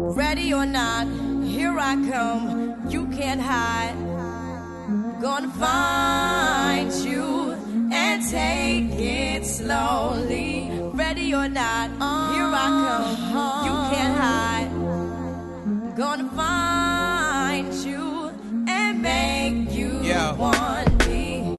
Ready or not, here I come. You can't hide. Gonna find you and take it slowly. Ready or not, here I come.